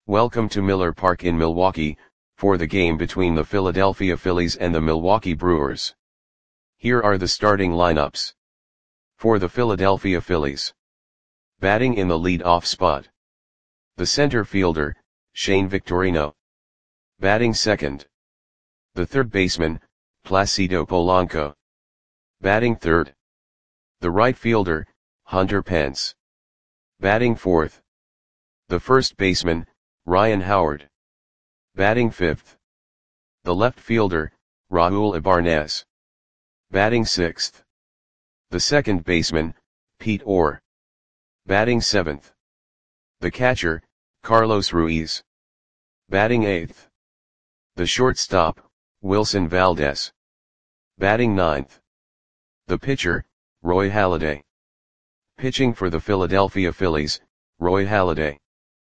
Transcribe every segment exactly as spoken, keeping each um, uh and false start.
Welcome to Miller Park in Milwaukee, for the game between the Philadelphia Phillies and the Milwaukee Brewers. Here are the starting lineups. For the Philadelphia Phillies. Batting in the lead-off spot. The center fielder, Shane Victorino. Batting second. The third baseman, Placido Polanco. Batting third. The right fielder, Hunter Pence. Batting fourth. The first baseman, Ryan Howard. Batting fifth. The left fielder, Raul Ibanez. Batting sixth. The second baseman, Pete Orr. Batting seventh. The catcher, Carlos Ruiz. Batting eighth. The shortstop, Wilson Valdez. Batting ninth. The pitcher, Roy Halladay. Pitching for the Philadelphia Phillies, Roy Halladay.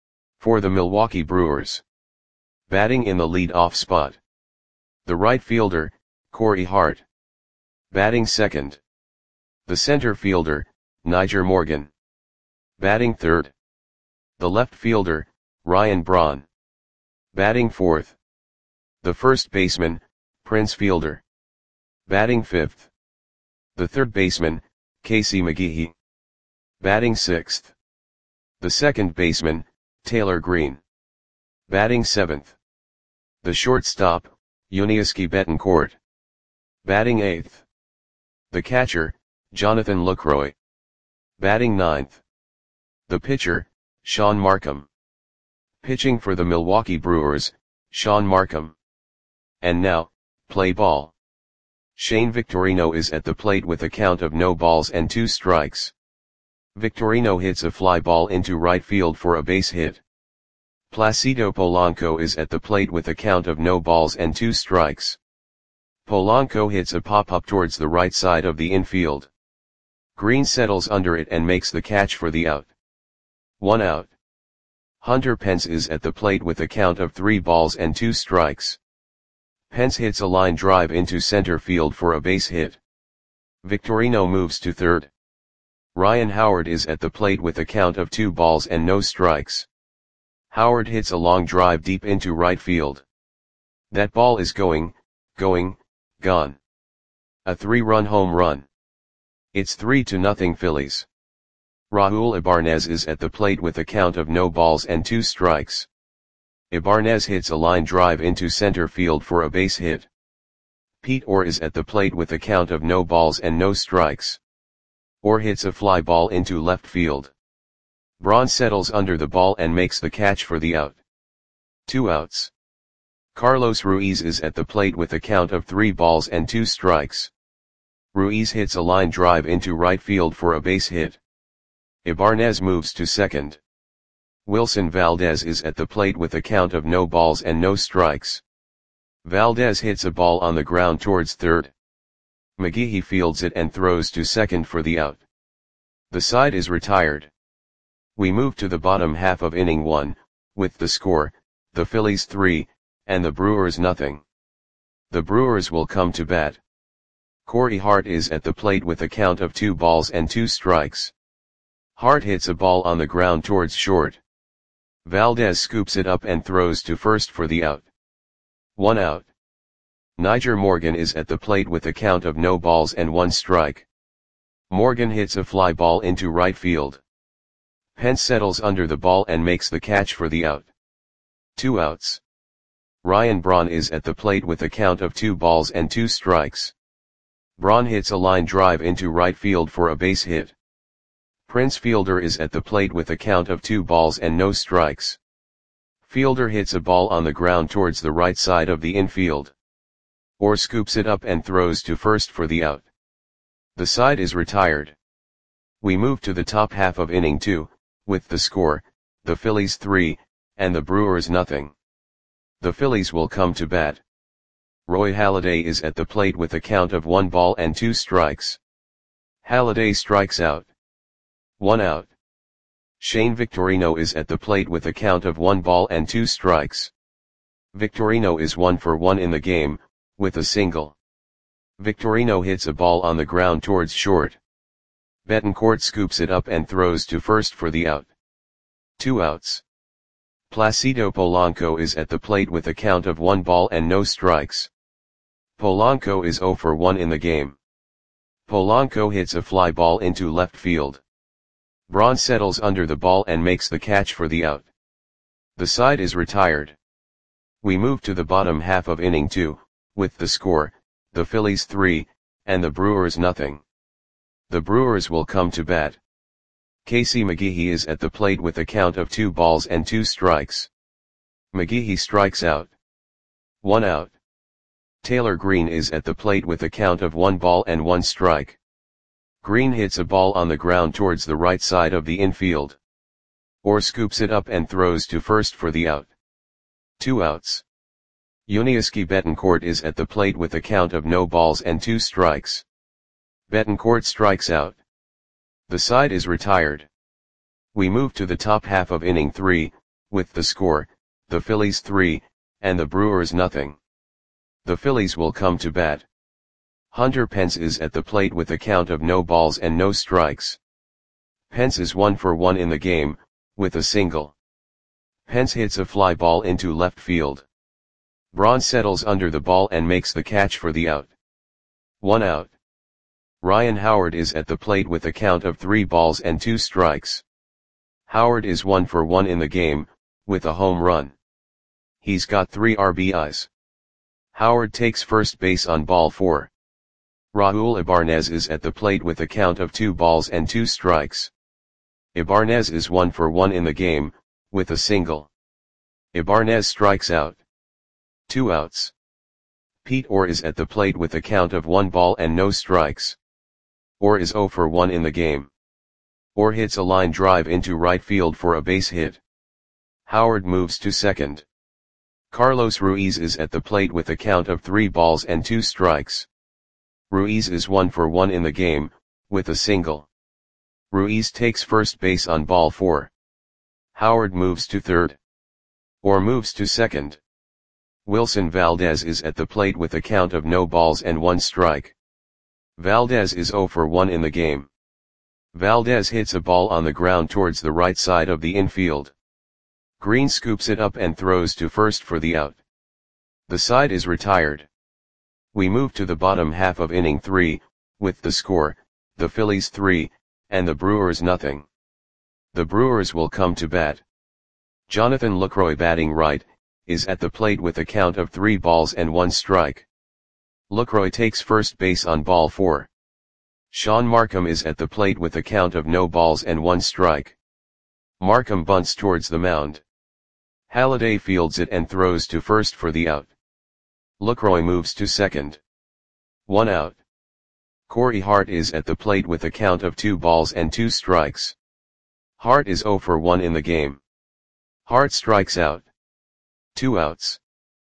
For the Milwaukee Brewers. Batting in the lead-off spot. The right fielder, Corey Hart. Batting second. The center fielder, Nyjer Morgan. Batting third. The left fielder, Ryan Braun. Batting fourth. The first baseman, Prince Fielder. Batting fifth. The third baseman, Casey McGehee. Batting sixth. The second baseman, Taylor Green. Batting seventh. The shortstop, Yuniesky Betancourt. Batting eighth. The catcher, Jonathan Lucroy. Batting ninth. The pitcher, Sean Markham. Pitching for the Milwaukee Brewers, Sean Markham. And now, play ball. Shane Victorino is at the plate with a count of no balls and two strikes. Victorino hits a fly ball into right field for a base hit. Placido Polanco is at the plate with a count of no balls and two strikes. Polanco hits a pop-up towards the right side of the infield. Green settles under it and makes the catch for the out. One out. Hunter Pence is at the plate with a count of three balls and two strikes. Pence hits a line drive into center field for a base hit. Victorino moves to third. Ryan Howard is at the plate with a count of two balls and no strikes. Howard hits a long drive deep into right field. That ball is going, going, gone. A three-run home run. It's three to nothing Phillies. Raul Ibanez is at the plate with a count of no balls and two strikes. Ibanez hits a line drive into center field for a base hit. Pete Orr is at the plate with a count of no balls and no strikes. Orr hits a fly ball into left field. Braun settles under the ball and makes the catch for the out. Two outs. Carlos Ruiz is at the plate with a count of three balls and two strikes. Ruiz hits a line drive into right field for a base hit. Ibanez moves to second. Wilson Valdez is at the plate with a count of no balls and no strikes. Valdez hits a ball on the ground towards third. McGehee fields it and throws to second for the out. The side is retired. We move to the bottom half of inning one, with the score, the Phillies three, and the Brewers nothing. The Brewers will come to bat. Corey Hart is at the plate with a count of two balls and two strikes. Hart hits a ball on the ground towards short. Valdez scoops it up and throws to first for the out. One out. Nyjer Morgan is at the plate with a count of no balls and one strike. Morgan hits a fly ball into right field. Pence settles under the ball and makes the catch for the out. Two outs. Ryan Braun is at the plate with a count of two balls and two strikes. Braun hits a line drive into right field for a base hit. Prince Fielder is at the plate with a count of two balls and no strikes. Fielder hits a ball on the ground towards the right side of the infield. Orr scoops it up and throws to first for the out. The side is retired. We move to the top half of inning two, with the score, the Phillies three, and the Brewers nothing. The Phillies will come to bat. Roy Halladay is at the plate with a count of one ball and two strikes. Halladay strikes out. One out. Shane Victorino is at the plate with a count of one ball and two strikes. Victorino is one for one in the game, with a single. Victorino hits a ball on the ground towards short. Betancourt scoops it up and throws to first for the out. Two outs. Placido Polanco is at the plate with a count of one ball and no strikes. Polanco is zero for one in the game. Polanco hits a fly ball into left field. Braun settles under the ball and makes the catch for the out. The side is retired. We move to the bottom half of inning two, with the score, the Phillies three, and the Brewers nothing. The Brewers will come to bat. Casey McGehee is at the plate with a count of two balls and two strikes. McGehee strikes out. One out. Taylor Green is at the plate with a count of one ball and one strike. Green hits a ball on the ground towards the right side of the infield. Orr scoops it up and throws to first for the out. Two outs. Yuniesky Betancourt is at the plate with a count of no balls and two strikes. Betancourt strikes out. The side is retired. We move to the top half of inning three, with the score, the Phillies three, and the Brewers nothing. The Phillies will come to bat. Hunter Pence is at the plate with a count of no balls and no strikes. Pence is one for one in the game, with a single. Pence hits a fly ball into left field. Braun settles under the ball and makes the catch for the out. One out. Ryan Howard is at the plate with a count of three balls and two strikes. Howard is one for one in the game, with a home run. He's got three R B Is. Howard takes first base on ball four. Raul Ibanez is at the plate with a count of two balls and two strikes. Ibanez is one for one in the game, with a single. Ibanez strikes out. Two outs. Pete Orr is at the plate with a count of one ball and no strikes. Orr is zero for one in the game. Orr hits a line drive into right field for a base hit. Howard moves to second. Carlos Ruiz is at the plate with a count of three balls and two strikes. Ruiz is one for one in the game, with a single. Ruiz takes first base on ball four. Howard moves to third. Orr moves to second. Wilson Valdez is at the plate with a count of no balls and one strike. Valdez is zero for one in the game. Valdez hits a ball on the ground towards the right side of the infield. Green scoops it up and throws to first for the out. The side is retired. We move to the bottom half of inning three, with the score, the Phillies three, and the Brewers nothing. The Brewers will come to bat. Jonathan Lucroy, batting right, is at the plate with a count of three balls and one strike. Lucroy takes first base on ball four. Sean Markham is at the plate with a count of no balls and one strike. Markham bunts towards the mound. Halladay fields it and throws to first for the out. Lucroy moves to second. One out. Corey Hart is at the plate with a count of two balls and two strikes. Hart is zero for one in the game. Hart strikes out. Two outs.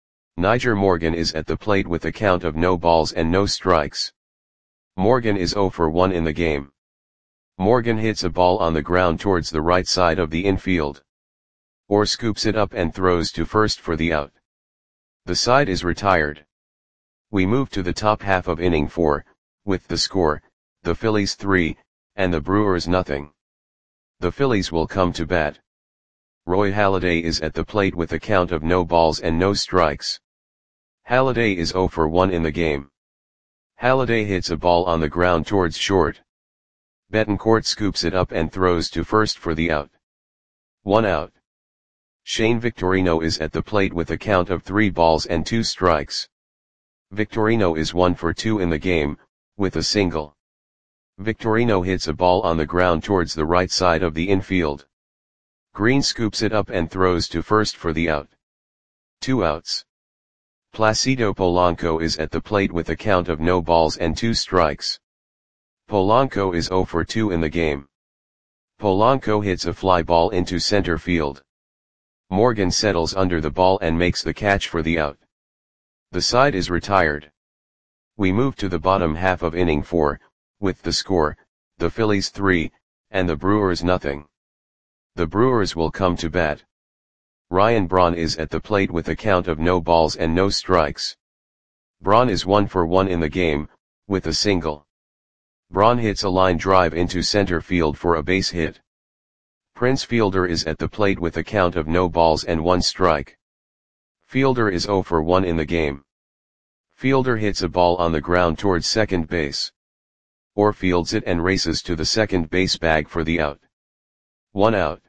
Niger Morgan is at the plate with a count of no balls and no strikes. Morgan is zero for one in the game. Morgan hits a ball on the ground towards the right side of the infield. Orr scoops it up and throws to first for the out. The side is retired. We move to the top half of inning four, with the score, the Phillies three, and the Brewers nothing. The Phillies will come to bat. Roy Halladay is at the plate with a count of no balls and no strikes. Halladay is zero for one in the game. Halladay hits a ball on the ground towards short. Betancourt scoops it up and throws to first for the out. One out. Shane Victorino is at the plate with a count of three balls and two strikes. Victorino is one for two in the game, with a single. Victorino hits a ball on the ground towards the right side of the infield. Green scoops it up and throws to first for the out. Two outs. Placido Polanco is at the plate with a count of no balls and two strikes. Polanco is zero for two in the game. Polanco hits a fly ball into center field. Morgan settles under the ball and makes the catch for the out. The side is retired. We move to the bottom half of inning four, with the score, the Phillies three, and the Brewers nothing. The Brewers will come to bat. Ryan Braun is at the plate with a count of no balls and no strikes. Braun is one for one in the game, with a single. Braun hits a line drive into center field for a base hit. Prince Fielder is at the plate with a count of no balls and one strike. Fielder is zero for one in the game. Fielder hits a ball on the ground towards second base. Or fields it and races to the second base bag for the out. One out.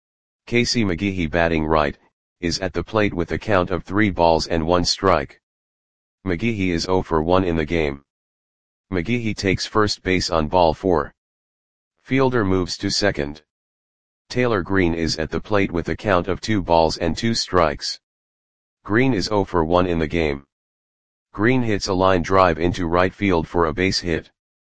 Casey McGehee, batting right, is at the plate with a count of three balls and one strike. McGehee is zero for one in the game. McGehee takes first base on ball four. Fielder moves to second. Taylor Green is at the plate with a count of two balls and two strikes. Green is zero for one in the game. Green hits a line drive into right field for a base hit.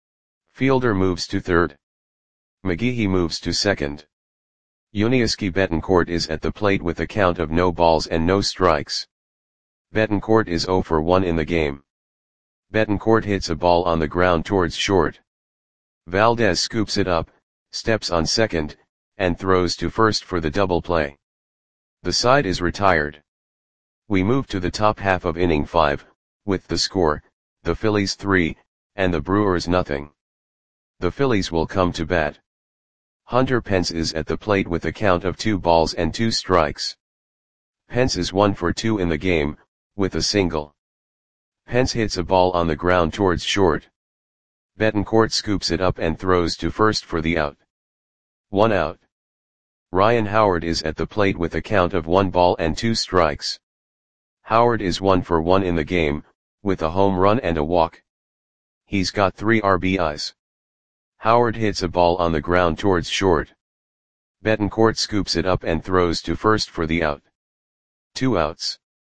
Fielder moves to third. McGehee moves to second. Yuniesky Betancourt is at the plate with a count of no balls and no strikes. Betancourt is zero for one in the game. Betancourt hits a ball on the ground towards short. Valdez scoops it up, steps on second, and throws to first for the double play. The side is retired. We move to the top half of inning five, with the score, the Phillies three, and the Brewers nothing. The Phillies will come to bat. Hunter Pence is at the plate with a count of two balls and two strikes. Pence is one for two in the game, with a single. Pence hits a ball on the ground towards short. Betancourt scoops it up and throws to first for the out. One out. Ryan Howard is at the plate with a count of one ball and two strikes. Howard is one for one in the game, with a home run and a walk. He's got three R B Is. Howard hits a ball on the ground towards short. Betancourt scoops it up and throws to first for the out. Two outs.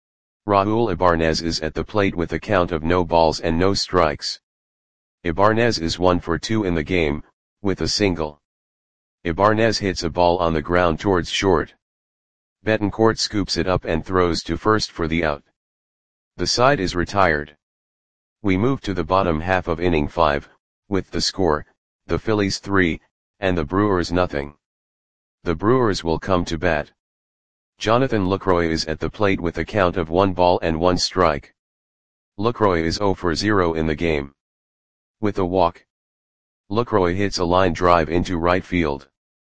Raul Ibanez is at the plate with a count of no balls and no strikes. Ibanez is one for two in the game, with a single. Ibanez hits a ball on the ground towards short. Betancourt scoops it up and throws to first for the out. The side is retired. We move to the bottom half of inning five, with the score, the Phillies three, and the Brewers nothing. The Brewers will come to bat. Jonathan Lucroy is at the plate with a count of one ball and one strike. Lucroy is zero for zero in the game. With a walk. Lucroy hits a line drive into right field.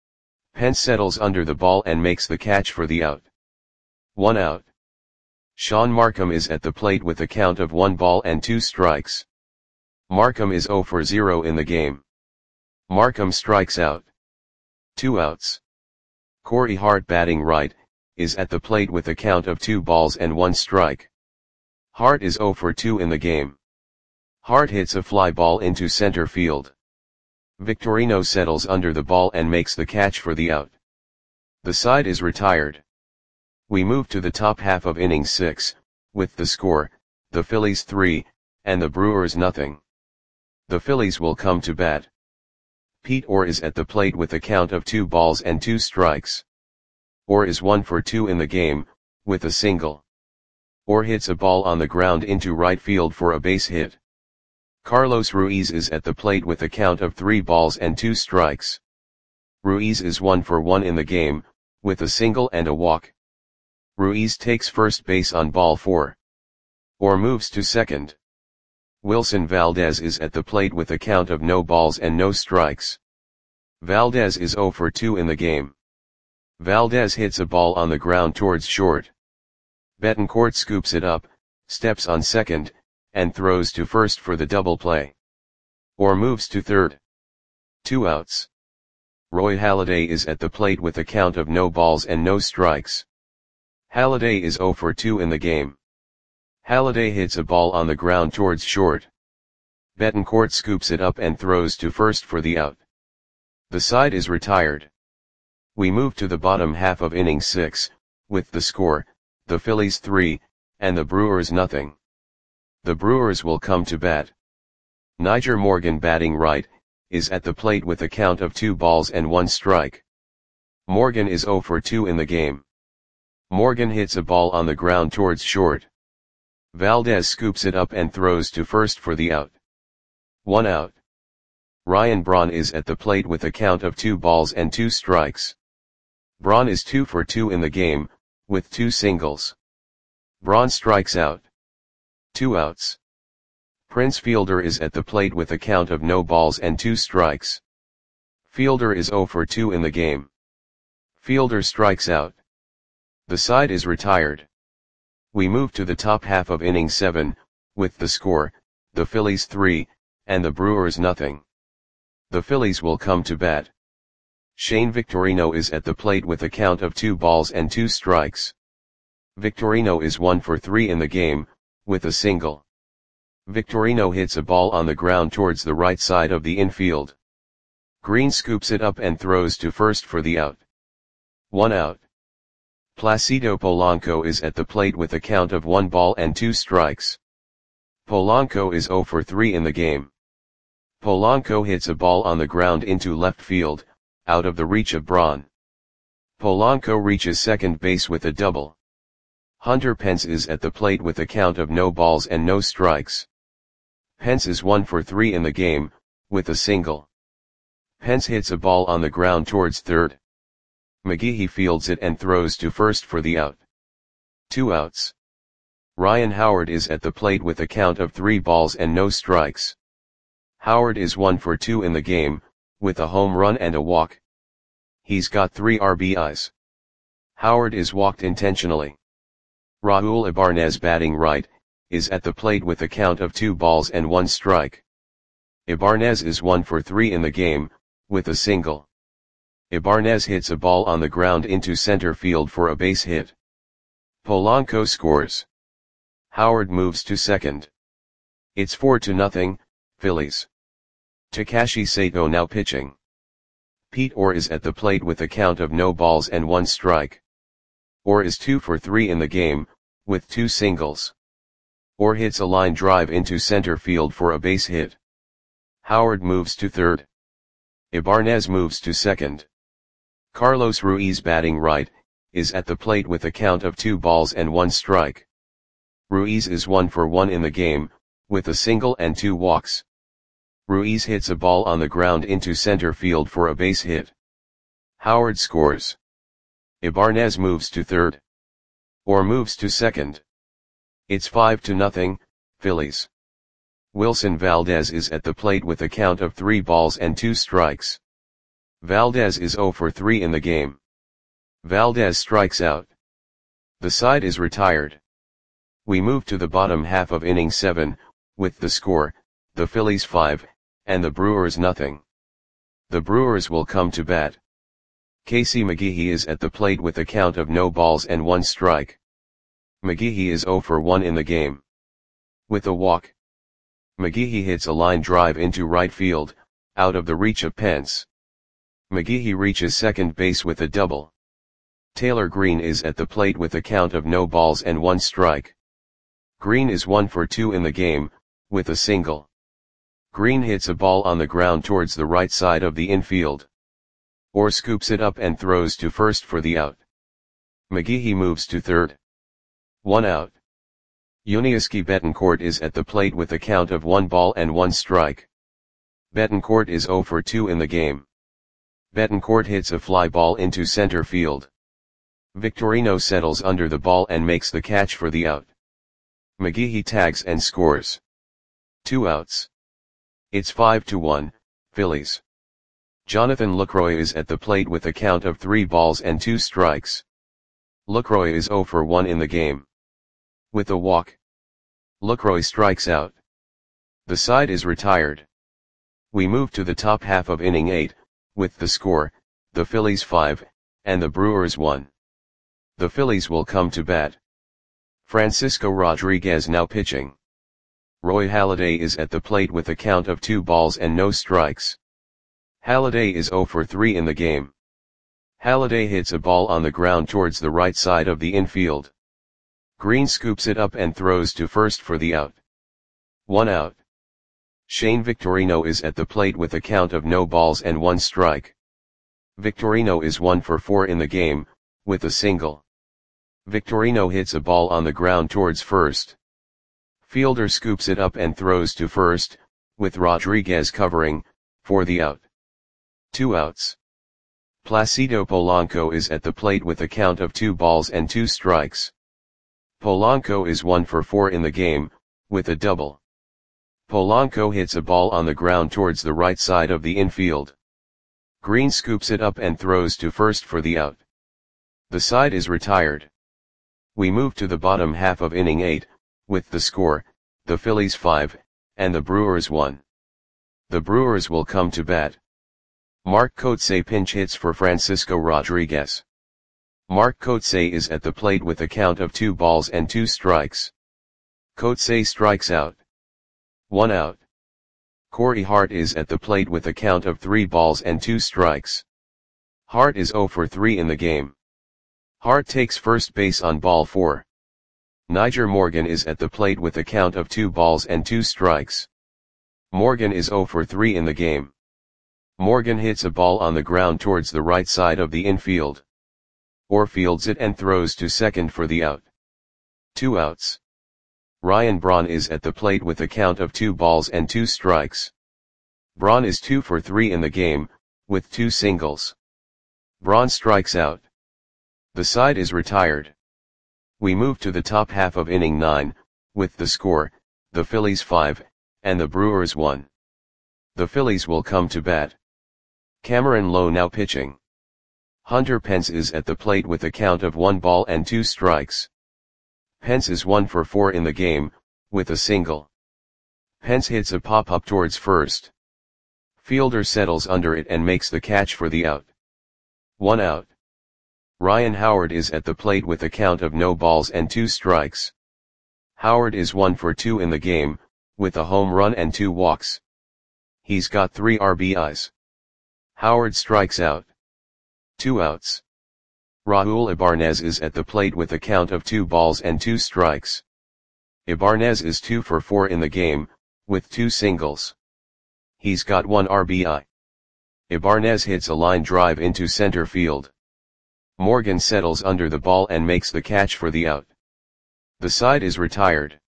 Pence settles under the ball and makes the catch for the out. One out. Sean Markham is at the plate with a count of one ball and two strikes. Markham is zero for zero in the game. Markham strikes out. Two outs. Corey Hart, batting right, is at the plate with a count of two balls and one strike. Hart is zero for two in the game. Hart hits a fly ball into center field. Victorino settles under the ball and makes the catch for the out. The side is retired. We move to the top half of inning six, with the score, the Phillies three, and the Brewers nothing. The Phillies will come to bat. Pete Orr is at the plate with a count of two balls and two strikes. Orr is one for two in the game, with a single. Orr hits a ball on the ground into right field for a base hit. Carlos Ruiz is at the plate with a count of three balls and two strikes. Ruiz is one for one in the game, with a single and a walk. Ruiz takes first base on ball four. Orr moves to second. Wilson Valdez is at the plate with a count of no balls and no strikes. Valdez is zero for two in the game. Valdez hits a ball on the ground towards short. Betancourt scoops it up, steps on second, and throws to first for the double play. Orr moves to third. Two outs. Roy Halladay is at the plate with a count of no balls and no strikes. Halladay is zero for two in the game. Halladay hits a ball on the ground towards short. Betancourt scoops it up and throws to first for the out. The side is retired. We move to the bottom half of inning six, with the score, the Phillies three, and the Brewers nothing. The Brewers will come to bat. Nyjer Morgan, batting right, is at the plate with a count of two balls and one strike. Morgan is zero for two in the game. Morgan hits a ball on the ground towards short. Valdez scoops it up and throws to first for the out. One out. Ryan Braun is at the plate with a count of two balls and two strikes. Braun is two for two in the game, with two singles. Braun strikes out. Two outs. Prince Fielder is at the plate with a count of no balls and two strikes. Fielder is zero for two in the game. Fielder strikes out. The side is retired. We move to the top half of inning seven, with the score, the Phillies three, and the Brewers nothing. The Phillies will come to bat. Shane Victorino is at the plate with a count of two balls and two strikes. Victorino is one for three in the game, with a single. Victorino hits a ball on the ground towards the right side of the infield. Green scoops it up and throws to first for the out. One out. Placido Polanco is at the plate with a count of one ball and two strikes. Polanco is zero for three in the game. Polanco hits a ball on the ground into left field, out of the reach of Braun. Polanco reaches second base with a double. Hunter Pence is at the plate with a count of no balls and no strikes. Pence is one for three in the game, with a single. Pence hits a ball on the ground towards third. McGehee fields it and throws to first for the out. Two outs. Ryan Howard is at the plate with a count of three balls and no strikes. Howard is one for two in the game, with a home run and a walk. He's got three R B Is. Howard is walked intentionally. Raul Ibanez, batting right, is at the plate with a count of two balls and one strike. Ibanez is one for three in the game, with a single. Ibanez hits a ball on the ground into center field for a base hit. Polanco scores. Howard moves to second. It's four to nothing, Phillies. Takashi Sato now pitching. Pete Orr is at the plate with a count of no balls and one strike. Orr is two for three in the game, with two singles. Orr hits a line drive into center field for a base hit. Howard moves to third. Ibanez moves to second. Carlos Ruiz, batting right, is at the plate with a count of two balls and one strike. Ruiz is one for one in the game, with a single and two walks. Ruiz hits a ball on the ground into center field for a base hit. Howard scores. Ibanez moves to third. Orr moves to second. It's five to nothing, Phillies. Wilson Valdez is at the plate with a count of three balls and two strikes. Valdez is zero for three in the game. Valdez strikes out. The side is retired. We move to the bottom half of inning seven, with the score, the Phillies five, and the Brewers nothing. The Brewers will come to bat. Casey McGehee is at the plate with a count of no balls and one strike. McGehee is zero for one in the game. With a walk. McGehee hits a line drive into right field, out of the reach of Pence. McGehee reaches second base with a double. Taylor Green is at the plate with a count of no balls and one strike. Green is one for two in the game, with a single. Green hits a ball on the ground towards the right side of the infield. Orr scoops it up and throws to first for the out. McGehee moves to third. One out. Yuniesky Betancourt is at the plate with a count of one ball and one strike. Betancourt is zero for two in the game. Betancourt hits a fly ball into center field. Victorino settles under the ball and makes the catch for the out. McGehee tags and scores. Two outs. It's five to one, Phillies. Jonathan Lucroy is at the plate with a count of three balls and two strikes. Lucroy is zero for one in the game. With a walk. Lucroy strikes out. The side is retired. We move to the top half of inning eight, with the score, the Phillies five, and the Brewers one. The Phillies will come to bat. Francisco Rodriguez now pitching. Roy Halladay is at the plate with a count of two balls and no strikes. Halladay is zero for three in the game. Halladay hits a ball on the ground towards the right side of the infield. Green scoops it up and throws to first for the out. One out. Shane Victorino is at the plate with a count of no balls and one strike. Victorino is one for four in the game, with a single. Victorino hits a ball on the ground towards first. Fielder scoops it up and throws to first, with Rodriguez covering, for the out. Two outs. Placido Polanco is at the plate with a count of two balls and two strikes. Polanco is one for four in the game, with a double. Polanco hits a ball on the ground towards the right side of the infield. Green scoops it up and throws to first for the out. The side is retired. We move to the bottom half of inning eight, with the score, the Phillies five, and the Brewers one. The Brewers will come to bat. Mark Kotsay pinch hits for Francisco Rodriguez. Mark Kotsay is at the plate with a count of two balls and two strikes. Kotsay strikes out. One out. Corey Hart is at the plate with a count of three balls and two strikes. Hart is oh for three in the game. Hart takes first base on ball four. Nyjer Morgan is at the plate with a count of two balls and two strikes. Morgan is oh for three in the game. Morgan hits a ball on the ground towards the right side of the infield. Orr fields it and throws to second for the out. Two outs. Ryan Braun is at the plate with a count of two balls and two strikes. Braun is two for three in the game, with two singles. Braun strikes out. The side is retired. We move to the top half of inning nine, with the score, the Phillies five, and the Brewers one. The Phillies will come to bat. Cameron Lowe now pitching. Hunter Pence is at the plate with a count of one ball and two strikes. Pence is one for four in the game, with a single. Pence hits a pop-up towards first. Fielder settles under it and makes the catch for the out. One out. Ryan Howard is at the plate with a count of no balls and two strikes. Howard is one for two in the game, with a home run and two walks. He's got three R B Is. Howard strikes out. Two outs. Raul Ibanez is at the plate with a count of two balls and two strikes. Ibanez is two for four in the game, with two singles. He's got one R B I. Ibanez hits a line drive into center field. Morgan settles under the ball and makes the catch for the out. The side is retired.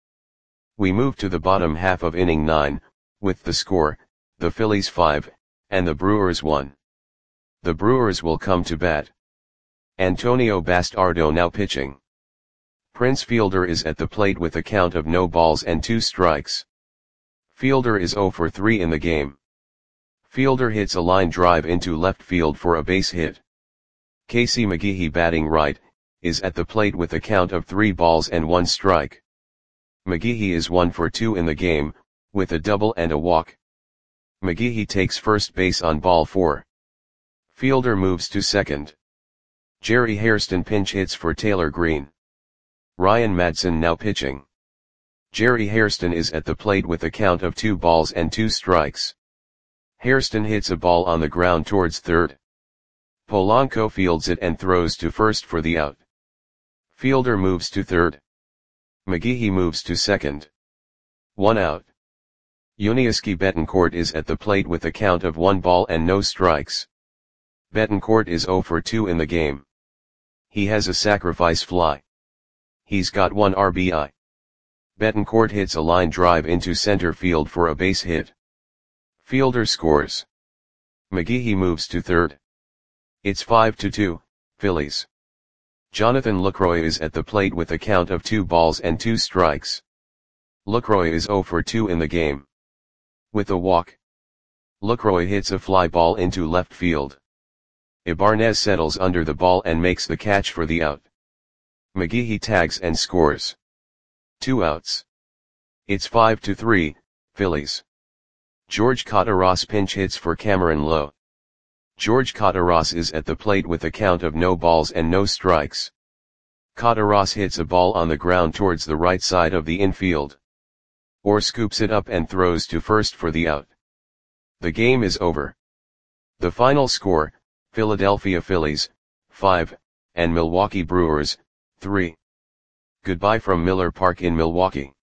We move to the bottom half of inning nine, with the score, the Phillies five, and the Brewers one. The Brewers will come to bat. Antonio Bastardo now pitching. Prince Fielder is at the plate with a count of no balls and two strikes. Fielder is oh for three in the game. Fielder hits a line drive into left field for a base hit. Casey McGehee batting right, is at the plate with a count of three balls and one strike. McGehee is one for two in the game, with a double and a walk. McGehee takes first base on ball four. Fielder moves to second. Jerry Hairston pinch hits for Taylor Green. Ryan Madson now pitching. Jerry Hairston is at the plate with a count of two balls and two strikes. Hairston hits a ball on the ground towards third. Polanco fields it and throws to first for the out. Fielder moves to third. McGehee moves to second. One out. Yuniesky Betancourt is at the plate with a count of one ball and no strikes. Betancourt is oh for two in the game. He has a sacrifice fly. He's got one R B I. Betancourt hits a line drive into center field for a base hit. Fielder scores. McGehee moves to third. It's five to two, Phillies. Jonathan Lucroy is at the plate with a count of two balls and two strikes. Lucroy is oh for two in the game. With a walk. Lucroy hits a fly ball into left field. Ibanez settles under the ball and makes the catch for the out. McGehee tags and scores. Two outs. It's five to three, Phillies. George Cotaros pinch hits for Cameron Lowe. George Cotaros is at the plate with a count of no balls and no strikes. Cotaros hits a ball on the ground towards the right side of the infield. Orr scoops it up and throws to first for the out. The game is over. The final score, Philadelphia Phillies, five, and Milwaukee Brewers, three. Goodbye from Miller Park in Milwaukee.